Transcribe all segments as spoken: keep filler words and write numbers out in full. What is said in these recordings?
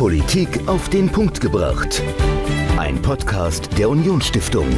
Politik auf den Punkt gebracht. Ein Podcast der Unionsstiftung.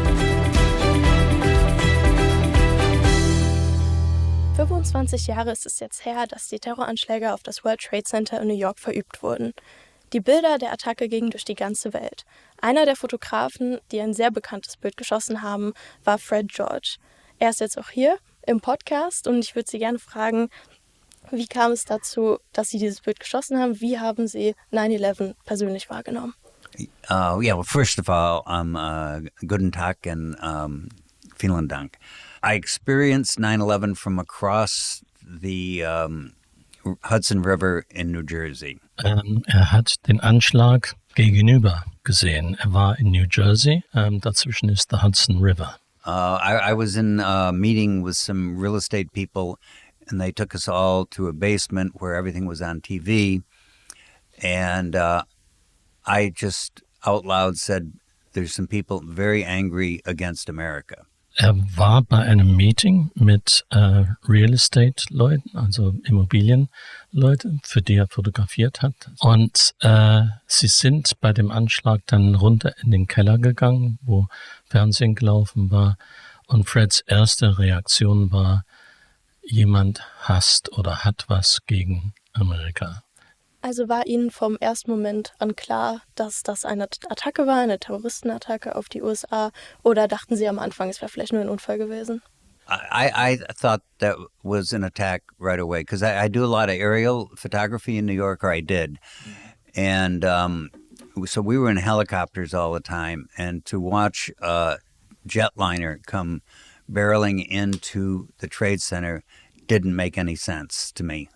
fünfundzwanzig Jahre ist es jetzt her, dass die Terroranschläge auf das World Trade Center in New York verübt wurden. Die Bilder der Attacke gingen durch die ganze Welt. Einer der Fotografen, die ein sehr bekanntes Bild geschossen haben, war Fred George. Er ist jetzt auch hier im Podcast und ich würde Sie gerne fragen, wie kam es dazu, dass Sie dieses Bild geschossen haben? Wie haben Sie nine eleven persönlich wahrgenommen? Uh, yeah, well, first of all, um, uh, guten Tag and um, vielen Dank. I experienced nine eleven from across the um, Hudson River in New Jersey. Ähm, er hat den Anschlag gegenüber gesehen. Er war in New Jersey, ähm, dazwischen ist der Hudson River. Uh, I, I was in a meeting with some real estate people, and they took us all to a basement where everything was on T V. And uh, I just out loud said, there's some people very angry against America. Er war bei einem Meeting mit äh, Real Estate Leuten, also Immobilienleute, für die er fotografiert hat. Und äh, sie sind bei dem Anschlag dann runter in den Keller gegangen, wo Fernsehen gelaufen war. Und Freds erste Reaktion war, jemand hasst oder hat was gegen Amerika. Also war Ihnen vom ersten Moment an klar, dass das eine Attacke war, eine Terroristenattacke auf die U S A? Oder dachten Sie am Anfang, es wäre vielleicht nur ein Unfall gewesen? I, I thought that was an attack right away because I, I do a lot of aerial photography in New York, or I did. And um, so we were in helicopters all the time. And to watch a jetliner come barreling into the Trade Center didn't make any sense to me.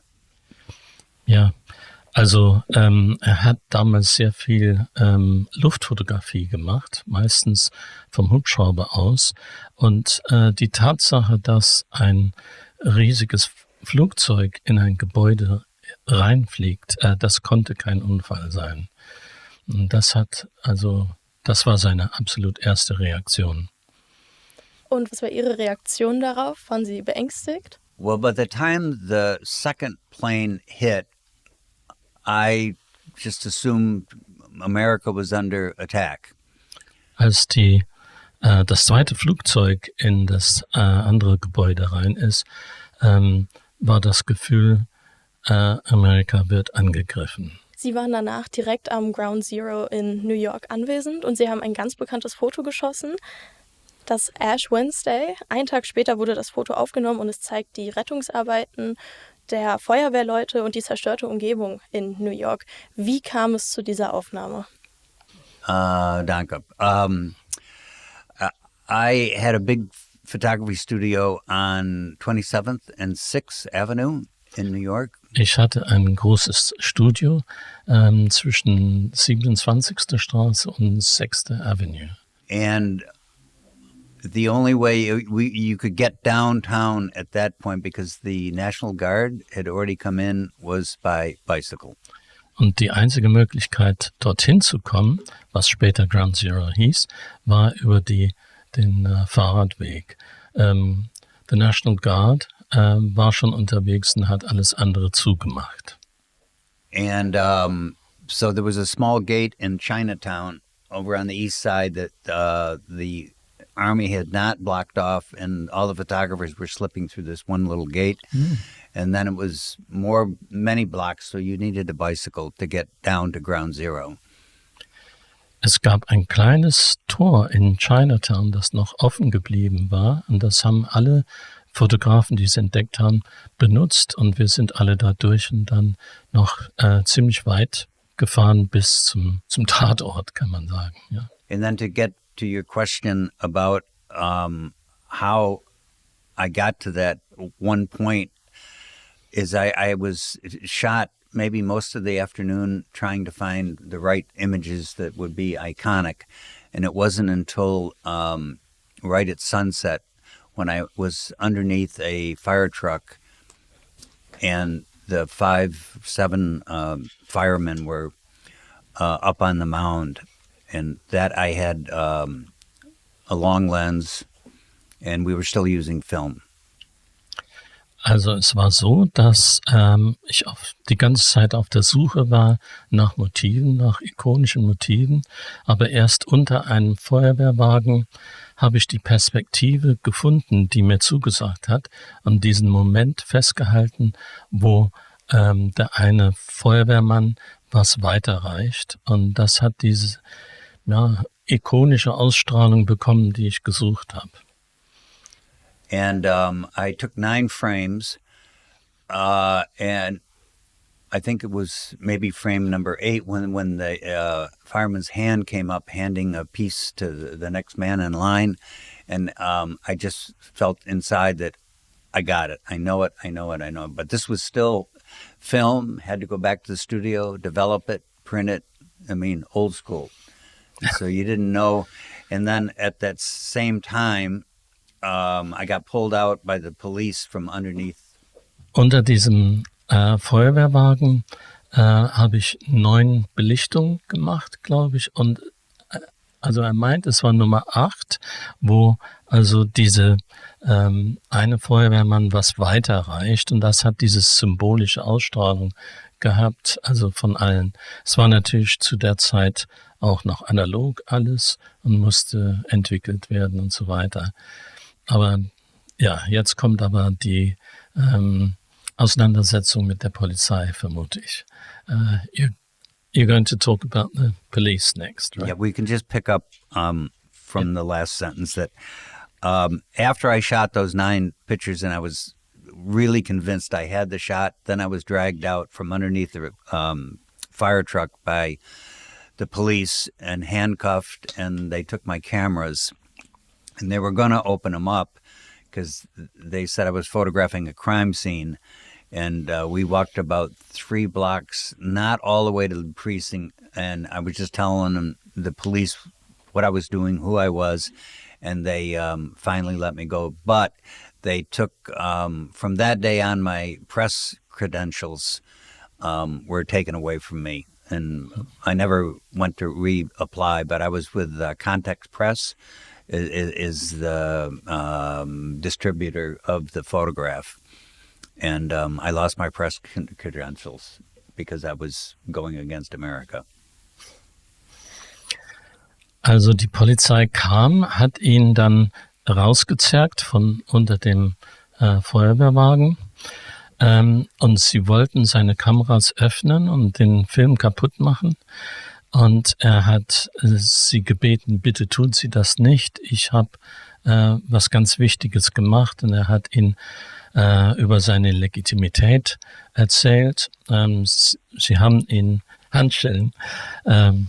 Ja, also ähm, er hat damals sehr viel ähm, Luftfotografie gemacht, meistens vom Hubschrauber aus. Und äh, die Tatsache, dass ein riesiges Flugzeug in ein Gebäude reinfliegt, äh, das konnte kein Unfall sein. Und das hat, also, das war seine absolut erste Reaktion. Und was war Ihre Reaktion darauf? Waren Sie beängstigt? Well, by the time the second plane hit, I just assumed America was under attack. Als die, äh, das zweite Flugzeug in das äh, andere Gebäude rein ist, ähm, war das Gefühl, äh, Amerika wird angegriffen. Sie waren danach direkt am Ground Zero in New York anwesend und Sie haben ein ganz bekanntes Foto geschossen, das Ash Wednesday. Einen Tag später wurde das Foto aufgenommen und es zeigt die Rettungsarbeiten der Feuerwehrleute und die zerstörte Umgebung in New York. Wie kam es zu dieser Aufnahme? Uh, danke. Um, I had a big photography studio on twenty-seventh and sixth Avenue in New York. Ich hatte ein großes Studio ähm, zwischen siebenundzwanzigster Straße und sechster Avenue. And the only way we, you could get downtown at that point, because the National Guard had already come in, was by bicycle. Und die einzige Möglichkeit, dorthin zu kommen, was später Ground Zero hieß, war über die, den äh, Fahrradweg. Ähm, the National Guard äh, war schon unterwegs und hat alles andere zugemacht. And um, so there was a small gate in Chinatown over on the east side that uh, the Army had not blocked off, and all the photographers were slipping through this one little gate. Mm. And then it was more, many blocks, so you needed a bicycle to get down to Ground Zero. Es gab ein kleines Tor in Chinatown, das noch offen geblieben war, und das haben alle Fotografen, die es entdeckt haben, benutzt, und wir sind alle da durch und dann noch äh, ziemlich weit gefahren bis zum, zum Tatort, kann man sagen. Ja. And then to get to your question about um, how I got to that one point is I, I was shot maybe most of the afternoon trying to find the right images that would be iconic. And it wasn't until um, right at sunset when I was underneath a fire truck and the five, seven um, firemen were uh, up on the mound. And that I had um, a long lens, and we were still using film. Also es war so, dass ähm, ich auf, die ganze Zeit auf der Suche war nach Motiven, nach ikonischen Motiven, aber erst unter einem Feuerwehrwagen habe ich die Perspektive gefunden, die mir zugesagt hat, und diesen Moment festgehalten, wo ähm, der eine Feuerwehrmann was weiterreicht, und das hat diese ja, ikonische Ausstrahlung bekommen, die ich gesucht habe. And um, I took nine frames, uh, and I think it was maybe frame number eight when when the uh, fireman's hand came up handing a piece to the, the next man in line, and um, I just felt inside that I got it. I know it. I know it. I know it. But this was still film. Had to go back to the studio, develop it, print it. I mean, old school. So you didn't know. And then at that same time, um, I got pulled out by the police from underneath. Unter diesem äh, Feuerwehrwagen äh, habe ich neun Belichtungen gemacht, glaube ich. Und äh, also er meint, es war Nummer acht, wo also diese ähm, eine Feuerwehrmann was weiterreicht. Und das hat diese symbolische Ausstrahlung gehabt, also von allen. Es war natürlich zu der Zeit auch noch analog alles und musste entwickelt werden und so weiter. Aber ja, jetzt kommt aber die ähm, Auseinandersetzung mit der Polizei, vermute ich. Uh, you're, you're going to talk about the police next, right? Yeah, we can just pick up um, from yep. the last sentence that um, after I shot those nine pictures and I was really convinced I had the shot, then I was dragged out from underneath the um, fire truck by the police and handcuffed, and they took my cameras. And they were going to open them up because they said I was photographing a crime scene. And uh, we walked about three blocks, not all the way to the precinct. And I was just telling them, the police, what I was doing, who I was. And they um, finally let me go. But they took, um, from that day on, my press credentials um, were taken away from me. And I never went to reapply, but I was with uh, Context Press. Is, is the um, distributor of the photograph. And um, I lost my press credentials because I was going against America. Also die Polizei kam, hat ihn dann rausgezerrt von unter dem äh, Feuerwehrwagen. Ähm, und sie wollten seine Kameras öffnen und den Film kaputt machen. Und er hat sie gebeten, bitte tun Sie das nicht. Ich habe äh, was ganz Wichtiges gemacht. Und er hat ihn äh, über seine Legitimität erzählt. Ähm, sie haben ihn Handschellen. Ähm,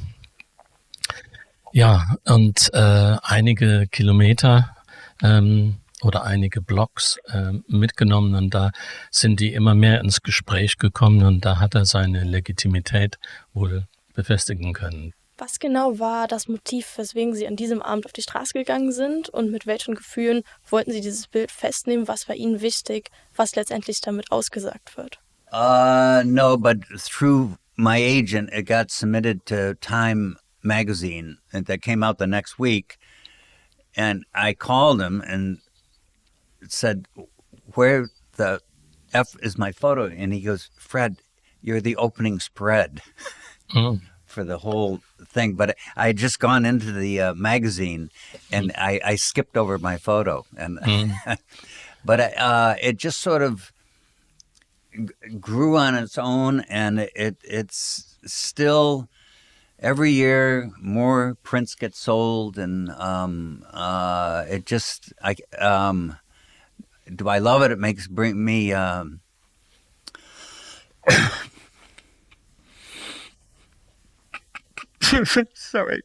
ja, und äh, einige Kilometer ähm, oder einige Blocks äh, mitgenommen. Und da sind die immer mehr ins Gespräch gekommen. Und da hat er seine Legitimität wohl befestigen können. Was genau war das Motiv, weswegen Sie an diesem Abend auf die Straße gegangen sind, und mit welchen Gefühlen wollten Sie dieses Bild festnehmen? Was war Ihnen wichtig, was letztendlich damit ausgesagt wird? Uh, no, but through my agent, it got submitted to Time magazine, and that came out the next week. And I called him and said, where the F is my photo? And he goes, Fred, you're the opening spread. Mm. For the whole thing. But I had just gone into the uh, magazine and mm. I, I skipped over my photo. And mm. But uh, it just sort of g- grew on its own, and it it's still, every year more prints get sold, and um, uh, it just, I um, do I love it? It makes bring me um, sorry.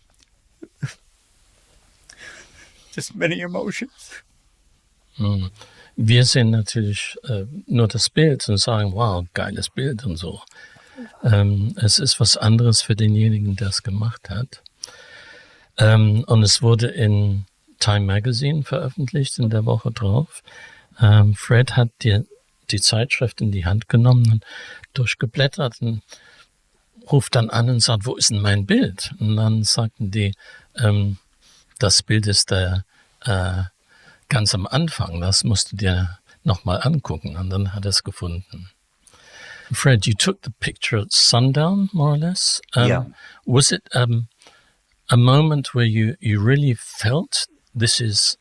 Just many emotions. Wir sehen natürlich äh, nur das Bild und sagen, wow, geiles Bild und so. Ähm, es ist was anderes für denjenigen, der es gemacht hat. Ähm, und es wurde in Time Magazine veröffentlicht in der Woche drauf. Ähm, Fred hat die, die Zeitschrift in die Hand genommen und durchgeblättert und ruft dann an und sagt, wo ist denn mein Bild? Und dann sagten die, ähm, das Bild ist der, äh, ganz am Anfang, das musst du dir nochmal angucken. Und dann hat er es gefunden. Fred, you took the picture at sundown, more or less. Um, Yeah. Was it um, a moment where you, you really felt this is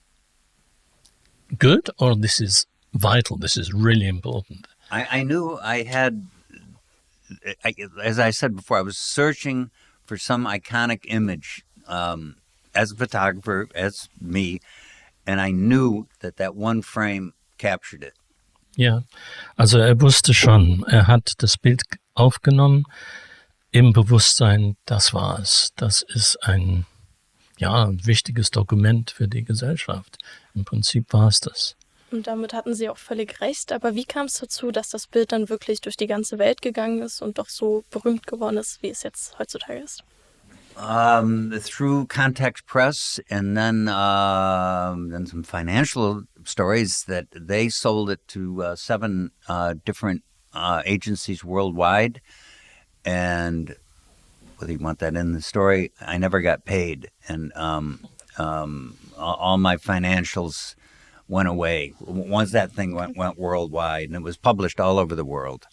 good, or this is vital, this is really important? I, I knew I had, I, as I said before, I was searching for some iconic image um, as a photographer, as me, and I knew that that one frame captured it. Ja, also er wusste schon, er hat das Bild aufgenommen im Bewusstsein, das war es. Das ist ein, ja, ein wichtiges Dokument für die Gesellschaft. Im Prinzip war es das. Und damit hatten Sie auch völlig recht. Aber wie kam es dazu, dass das Bild dann wirklich durch die ganze Welt gegangen ist und doch so berühmt geworden ist, wie es jetzt heutzutage ist? Um, through Context Press, and then uh, then some financial stories that they sold it to uh, seven uh, different uh, agencies worldwide. And whether you want that in the story, I never got paid, and um, um, all, all my financials went away once that thing went went worldwide, and it was published all over the world.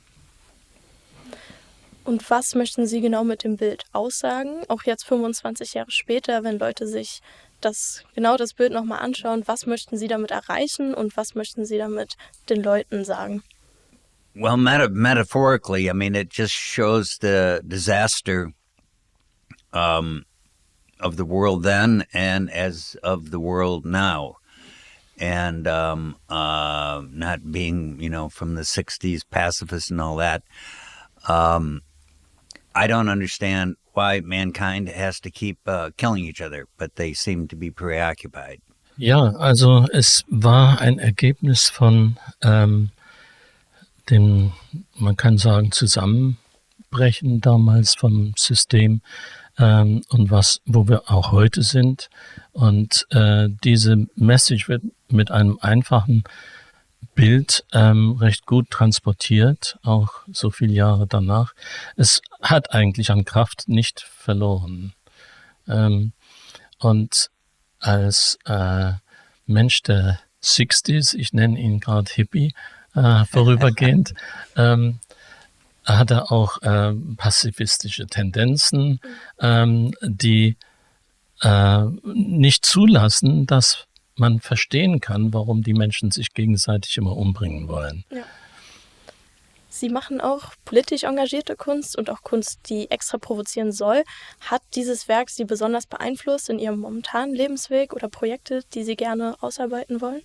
Und was möchten Sie genau mit dem Bild aussagen? Auch jetzt fünfundzwanzig Jahre später, wenn Leute sich das, genau das Bild nochmal anschauen, was möchten Sie damit erreichen und was möchten Sie damit den Leuten sagen? Well, meta- metaphorically, I mean, it just shows the disaster um, of the world then and as of the world now. And um, uh, not being, you know, from the sixties, pacifist and all that. Um, I don't understand why mankind has to keep uh, killing each other, but they seem to be preoccupied. Ja, also es war ein Ergebnis von ähm, dem, man kann sagen, Zusammenbrechen damals vom System ähm, und was, wo wir auch heute sind. Und äh, diese Message wird mit einem einfachen Bild ähm, recht gut transportiert, auch so viele Jahre danach. Es hat eigentlich an Kraft nicht verloren. Ähm, und als äh, Mensch der sechziger, ich nenne ihn gerade Hippie, äh, vorübergehend, ähm, hat er auch ähm, pazifistische Tendenzen, ähm, die äh, nicht zulassen, dass man verstehen kann, warum die Menschen sich gegenseitig immer umbringen wollen. Ja. Sie machen auch politisch engagierte Kunst und auch Kunst, die extra provozieren soll. Hat dieses Werk Sie besonders beeinflusst in Ihrem momentanen Lebensweg oder Projekte, die Sie gerne ausarbeiten wollen?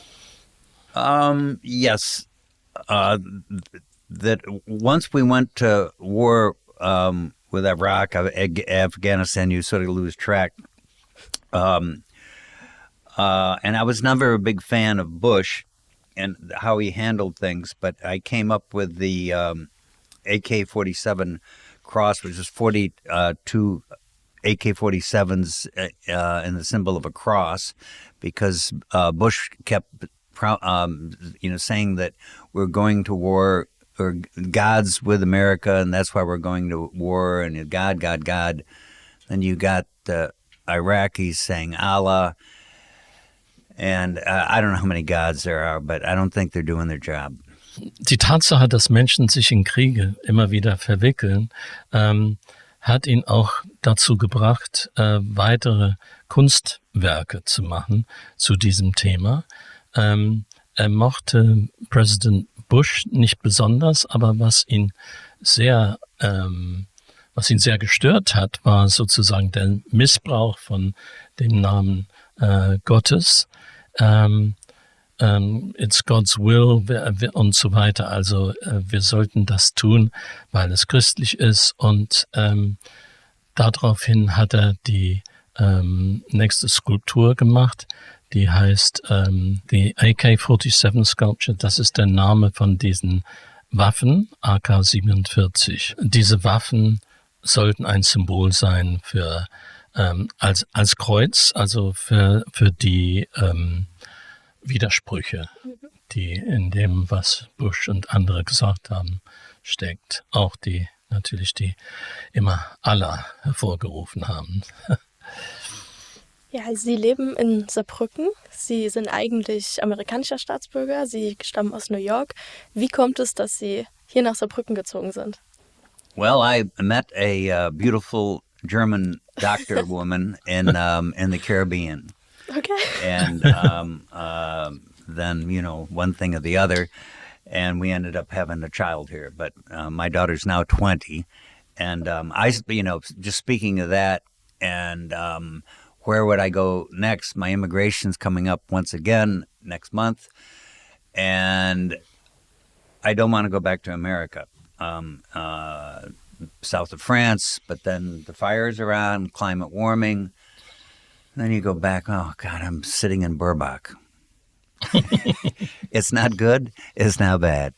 Um, yes. Uh, that once we went to war um, with Iraq, Afghanistan, you sort of lose track. Um, Uh, and I was never a big fan of Bush and how he handled things, but I came up with the um, A K forty-seven cross, which is forty-two A K forty-sevens uh, in the symbol of a cross, because uh, Bush kept, um, you know, saying that we're going to war, or God's with America, and that's why we're going to war, and God, God, God. Then you got the Iraqis saying Allah. And uh, I don't know how many gods there are, but I don't think they're doing their job. Die Tatsache, dass Menschen sich in Kriege immer wieder verwickeln, ähm, hat ihn auch dazu gebracht, äh, weitere Kunstwerke zu machen zu diesem Thema. Ähm, er mochte Präsident Bush nicht besonders, aber was ihn sehr, ähm, was ihn sehr gestört hat, war sozusagen der Missbrauch von dem Namen äh, Gottes. Um, um, it's God's will und so weiter. Also uh, wir sollten das tun, weil es christlich ist. Und um, daraufhin hat er die um, nächste Skulptur gemacht, die heißt um, die A K forty-seven Sculpture. Das ist der Name von diesen Waffen, A K siebenundvierzig. Diese Waffen sollten ein Symbol sein für Ähm, als, als Kreuz, also für, für die ähm, Widersprüche, die in dem, was Bush und andere gesagt haben, steckt. Auch die, natürlich die immer Allah hervorgerufen haben. Ja, Sie leben in Saarbrücken. Sie sind eigentlich amerikanischer Staatsbürger. Sie stammen aus New York. Wie kommt es, dass Sie hier nach Saarbrücken gezogen sind? Well, I met a uh, beautiful German doctor woman in um, in the Caribbean. Okay. And um, uh, then, you know, one thing or the other, and we ended up having a child here. But uh, my daughter's now twenty. And um, I, you know, just speaking of that, and um, where would I go next? My immigration's coming up once again next month, and I don't want to go back to America, um, uh, south of France. But then the fires are on, climate warming. And then you go back. Oh God, I'm sitting in Burbach. It's not good. It's not bad.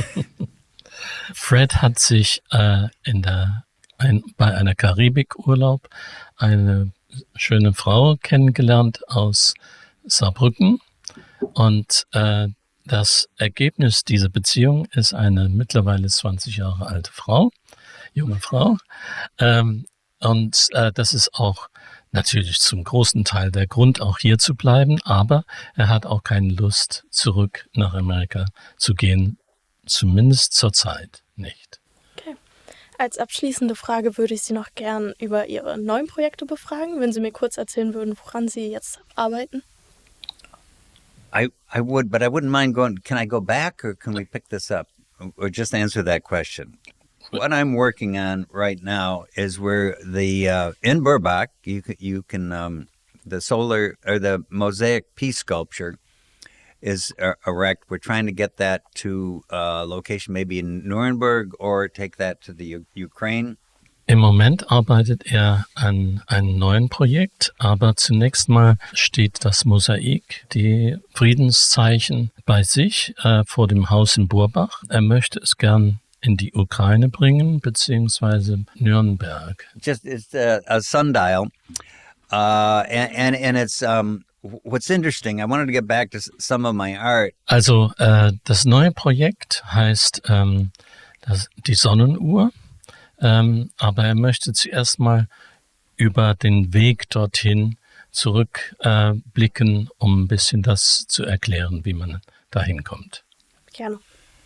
Fred hat sich äh, in der, ein, bei einer Karibikurlaub eine schöne Frau kennengelernt aus Saarbrücken und äh, das Ergebnis dieser Beziehung ist eine mittlerweile zwanzig Jahre alte Frau, junge Frau ähm, und äh, das ist auch natürlich zum großen Teil der Grund, auch hier zu bleiben, aber er hat auch keine Lust, zurück nach Amerika zu gehen, zumindest zurzeit nicht. Okay. Als abschließende Frage würde ich Sie noch gern über Ihre neuen Projekte befragen, wenn Sie mir kurz erzählen würden, woran Sie jetzt arbeiten. I, I would, but I wouldn't mind going. Can I go back, or can we pick this up, or just answer that question? What I'm working on right now is where the uh, in Burbach, you can, you can um, the solar or the mosaic peace sculpture is uh, erect. We're trying to get that to a location maybe in Nuremberg or take that to the U- Ukraine. Im Moment arbeitet er an einem neuen Projekt, aber zunächst mal steht das Mosaik, die Friedenszeichen, bei sich äh, vor dem Haus in Burbach. Er möchte es gern in die Ukraine bringen, beziehungsweise Nürnberg. Just it's a, a sundial, uh, and, and and it's um, what's interesting. I wanted to get back to some of my art. Also äh, das neue Projekt heißt ähm, das, die Sonnenuhr, ähm, aber er möchte zuerst mal über den Weg dorthin zurückblicken, äh, blicken, um ein bisschen das zu erklären, wie man dahin kommt. Gerne.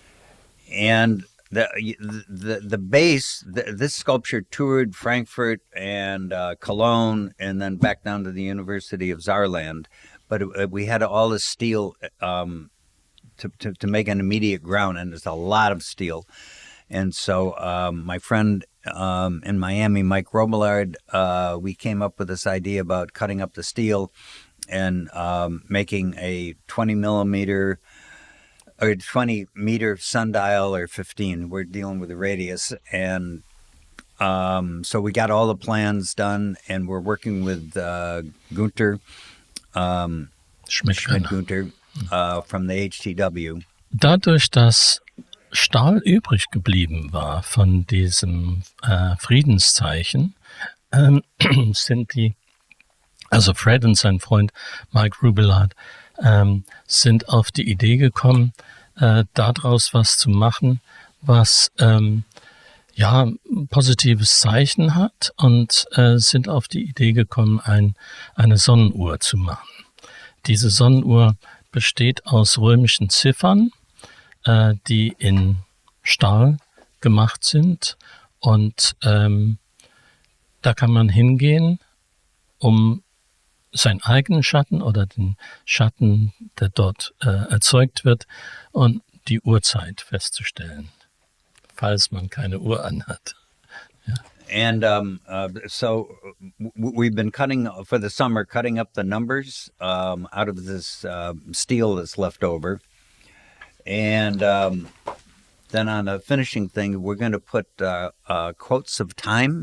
And the the the base, the, this sculpture toured Frankfurt and uh, Cologne, and then back down to the University of Saarland. But it, we had all this steel um, to, to to make an immediate ground, and there's a lot of steel. And so um, my friend um, in Miami, Mike Robillard, uh, we came up with this idea about cutting up the steel and um, making a twenty millimeter or twenty meter sundial, or fifteen. We're dealing with the radius. And um, so we got all the plans done, and we're working with uh, Gunther, um, Schmidt-Gunther uh, from the H T W. Dadurch, dass Stahl übrig geblieben war von diesem äh, Friedenszeichen, ähm, sind die, also Fred und sein Freund Mike Rubillard, ähm, sind auf die Idee gekommen, äh, daraus was zu machen, was ähm, ja ein positives Zeichen hat, und äh, sind auf die Idee gekommen, ein, eine Sonnenuhr zu machen. Diese Sonnenuhr besteht aus römischen Ziffern, äh, die in Stahl gemacht sind, und ähm, da kann man hingehen, um seinen eigenen Schatten oder den Schatten, der dort äh, erzeugt wird, und die Uhrzeit festzustellen, falls man keine Uhr anhat. Ja. And um, uh, so w- we've been cutting for the summer, cutting up the numbers um, out of this uh, steel that's left over. And um, then on the finishing thing, we're going to put uh, uh, quotes of time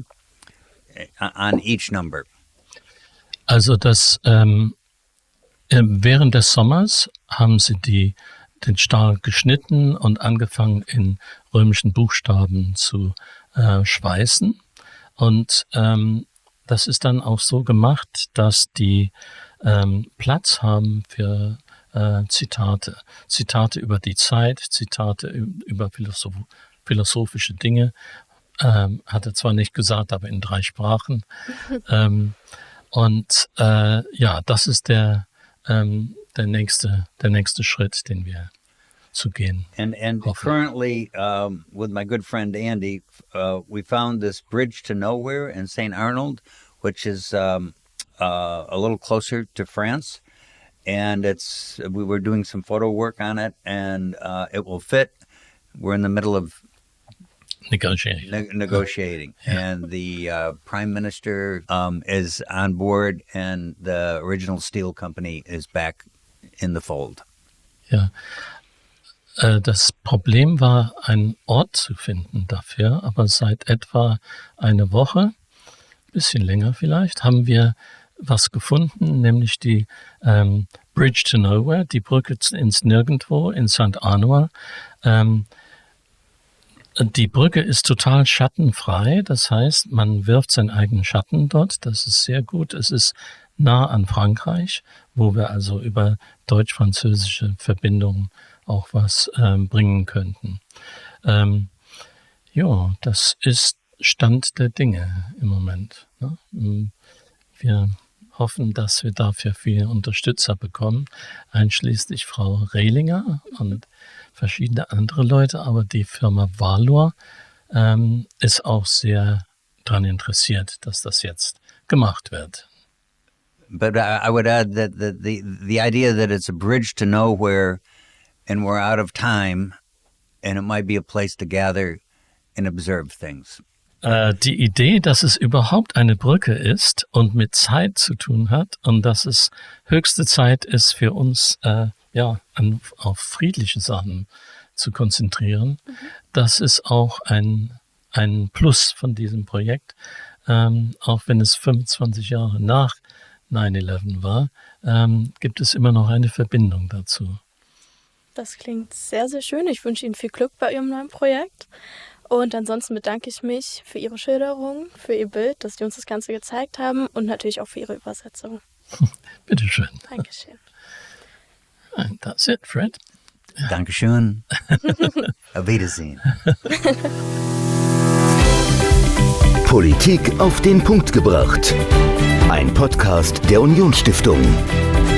on each number. Also das ähm, während des Sommers haben sie die, den Stahl geschnitten und angefangen, in römischen Buchstaben zu äh, schweißen. Und ähm, das ist dann auch so gemacht, dass die ähm, Platz haben für äh, Zitate. Zitate über die Zeit, Zitate über philosoph- philosophische Dinge. Ähm, hat er zwar nicht gesagt, aber in drei Sprachen. ähm, Und äh, ja, das ist der, ähm, der, nächste, der nächste Schritt, den wir zu gehen. And and hoffen. currently, um, with my good friend Andy, uh, we found this bridge to nowhere in Saint Arnold, which is um, uh, a little closer to France. And it's we were doing some photo work on it, and uh, it will fit. We're in the middle of Negotiating. ne- negotiating, Yeah. and the uh, Prime Minister um, is on board, and the original steel company is back in the fold. Ja. Äh, Das Problem war, einen Ort zu finden dafür, aber seit etwa eine Woche, bisschen länger vielleicht, haben wir was gefunden, nämlich die ähm, Bridge to Nowhere, die Brücke ins Nirgendwo in Saint Arnold. Ähm, die Brücke ist total schattenfrei, das heißt, man wirft seinen eigenen Schatten dort, das ist sehr gut. Es ist nah an Frankreich, wo wir also über deutsch-französische Verbindungen auch was ähm, bringen könnten. Ähm, ja, das ist Stand der Dinge im Moment. Ne? Wir hoffen, dass wir dafür viele Unterstützer bekommen, einschließlich Frau Rehlinger und verschiedene andere Leute, aber die Firma Valor ähm, ist auch sehr daran interessiert, dass das jetzt gemacht wird. But I, I would add that the, the the idea that it's a bridge to nowhere, and we're out of time, and it might be a place to gather and observe things. Äh, die Idee, dass es überhaupt eine Brücke ist und mit Zeit zu tun hat und dass es höchste Zeit ist für uns, äh, ja, an, auf friedliche Sachen zu konzentrieren, mhm. das ist auch ein, ein Plus von diesem Projekt, ähm, auch wenn es fünfundzwanzig Jahre nach neun elf war, ähm, gibt es immer noch eine Verbindung dazu. Das klingt sehr, sehr schön. Ich wünsche Ihnen viel Glück bei Ihrem neuen Projekt. Und ansonsten bedanke ich mich für Ihre Schilderung, für Ihr Bild, dass Sie uns das Ganze gezeigt haben und natürlich auch für Ihre Übersetzung. Bitteschön. Dankeschön. And that's it, Fred. Dankeschön. Auf Wiedersehen. Politik auf den Punkt gebracht. Ein Podcast der Unionsstiftung.